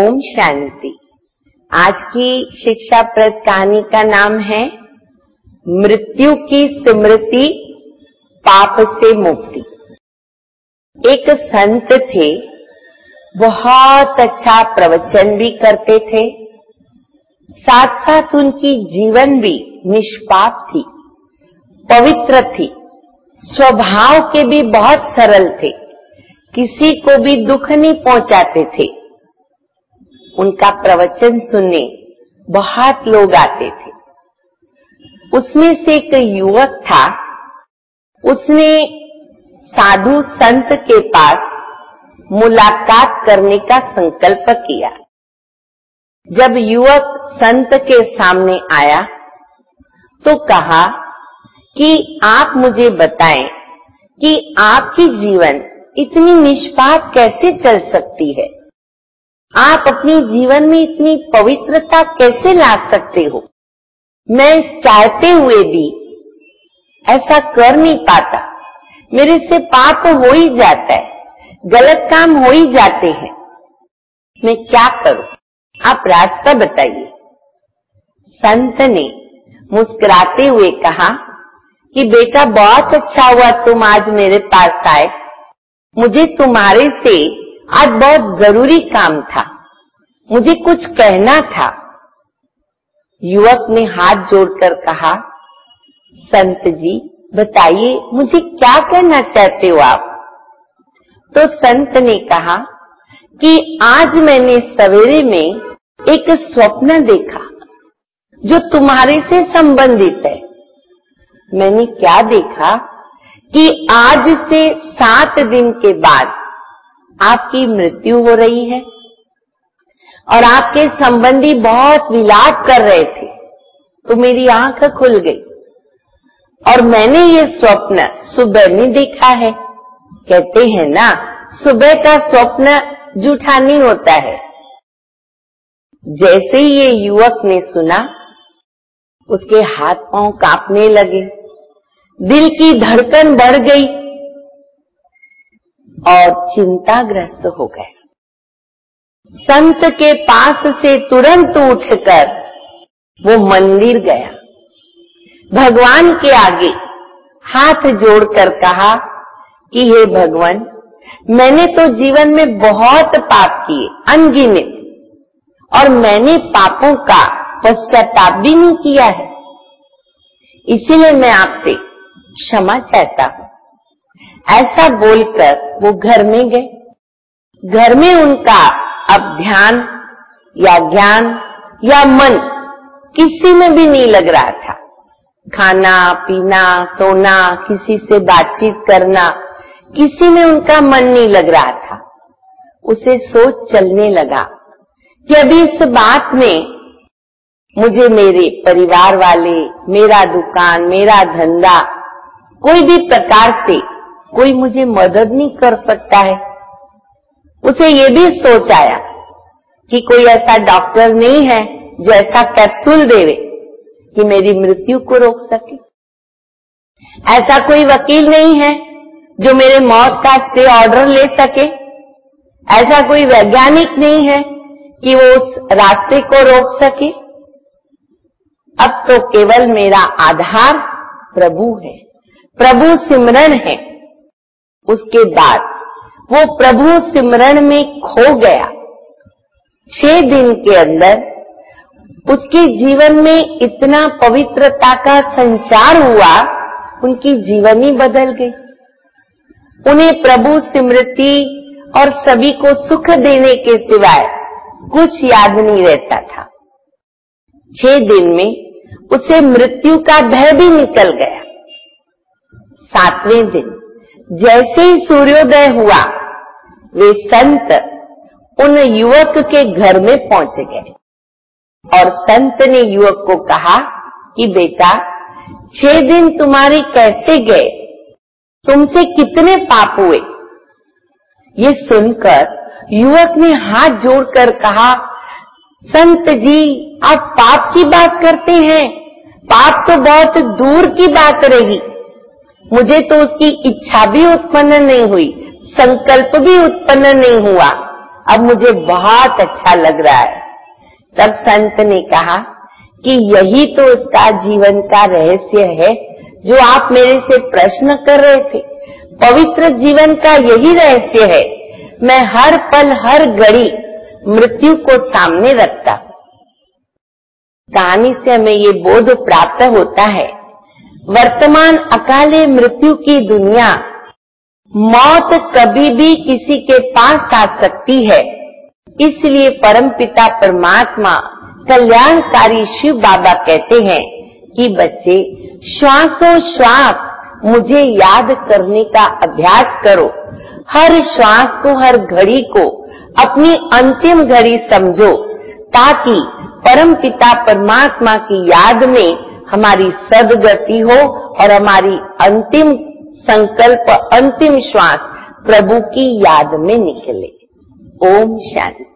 ओम शांति। आज की शिक्षाप्रद कहानी का नाम है मृत्यु की स्मृति, पाप से मुक्ति। एक संत थे, बहुत अच्छा प्रवचन भी करते थे, साथ साथ उनकी जीवन भी निष्पाप थी, पवित्र थी, स्वभाव के भी बहुत सरल थे, किसी को भी दुख नहीं पहुंचाते थे। उनका प्रवचन सुनने बहुत लोग आते थे। उसमें से एक युवक था, उसने साधु संत के पास मुलाकात करने का संकल्प किया। जब युवक संत के सामने आया तो कहा कि आप मुझे बताएं कि आपकी जीवन इतनी निष्पाप कैसे चल सकती है, आप अपनी जीवन में इतनी पवित्रता कैसे ला सकते हो। मैं चाहते हुए भी ऐसा कर नहीं पाता, मेरे से पाप हो ही जाता है, गलत काम हो ही जाते हैं, मैं क्या करूं, आप रास्ता बताइए। संत ने मुस्कुराते हुए कहा कि बेटा, बहुत अच्छा हुआ तुम आज मेरे पास आए, मुझे तुम्हारे से आज बहुत जरूरी काम था, मुझे कुछ कहना था। युवक ने हाथ जोड़कर कहा, संत जी बताइए, मुझे क्या कहना चाहते हो आप। तो संत ने कहा कि आज मैंने सवेरे में एक स्वप्न देखा जो तुम्हारे से संबंधित है। मैंने क्या देखा कि आज से 7 दिन के बाद आपकी मृत्यु हो रही है और आपके संबंधी बहुत विलाप कर रहे थे, तो मेरी आंख खुल गई और मैंने ये स्वप्न सुबह में देखा है। कहते हैं ना, सुबह का स्वप्न झूठा नहीं होता है। जैसे ही ये युवक ने सुना, उसके हाथ पांव कांपने लगे, दिल की धड़कन बढ़ गई और चिंताग्रस्त हो गए। संत के पास से तुरंत उठकर वो मंदिर गया, भगवान के आगे हाथ जोड़कर कहा कि हे भगवान, मैंने तो जीवन में बहुत पाप किए, अनगिनत, और मैंने पापों का पश्चाताप भी नहीं किया है, इसीलिए मैं आपसे क्षमा चाहता हूं। ऐसा बोलकर वो घर में गए। घर में उनका अब ध्यान या ज्ञान या मन किसी में भी नहीं लग रहा था। खाना पीना, सोना, किसी से बातचीत करना, किसी में उनका मन नहीं लग रहा था। उसे सोच चलने लगा कि अभी इस बात में मुझे मेरे परिवार वाले, मेरा दुकान, मेरा धंधा, कोई भी प्रकार से कोई मुझे मदद नहीं कर सकता है। उसे ये भी सोच आया कि कोई ऐसा डॉक्टर नहीं है जो ऐसा कैप्सूल देवे कि मेरी मृत्यु को रोक सके। ऐसा कोई वकील नहीं है जो मेरे मौत का स्टे ऑर्डर ले सके। ऐसा कोई वैज्ञानिक नहीं है कि वो उस रास्ते को रोक सके। अब तो केवल मेरा आधार प्रभु है, प्रभु सिमरन है। उसके बाद वो प्रभु सिमरन में खो गया। 6 दिन के अंदर उसके जीवन में इतना पवित्रता का संचार हुआ, उनकी जीवन ही बदल गई। उन्हें प्रभु स्मृति और सभी को सुख देने के सिवाय कुछ याद नहीं रहता था। 6 दिन में उसे मृत्यु का भय भी निकल गया। 7वें दिन जैसे ही सूर्योदय हुआ, वे संत उन युवक के घर में पहुंच गए और संत ने युवक को कहा कि बेटा, 6 दिन तुम्हारे कैसे गए, तुमसे कितने पाप हुए। ये सुनकर युवक ने हाथ जोड़कर कहा, संत जी, आप पाप की बात करते हैं, पाप तो बहुत दूर की बात रही, मुझे तो उसकी इच्छा भी उत्पन्न नहीं हुई, संकल्प भी उत्पन्न नहीं हुआ। अब मुझे बहुत अच्छा लग रहा है। तब संत ने कहा कि यही तो उसका जीवन का रहस्य है जो आप मेरे से प्रश्न कर रहे थे। पवित्र जीवन का यही रहस्य है। मैं हर पल हर घड़ी मृत्यु को सामने रखता। कहानी से हमें ये बोध प्राप्त होता है, वर्तमान अकाले मृत्यु की दुनिया, मौत कभी भी किसी के पास आ सकती है। इसलिए परमपिता परमात्मा कल्याणकारी शिव बाबा कहते हैं कि बच्चे, श्वासों श्वास मुझे याद करने का अभ्यास करो। हर श्वास को, हर घड़ी को अपनी अंतिम घड़ी समझो, ताकि परमपिता परमात्मा की याद में हमारी सद्गति हो और हमारी अंतिम संकल्प, अंतिम श्वास प्रभु की याद में निकले। ओम शांति।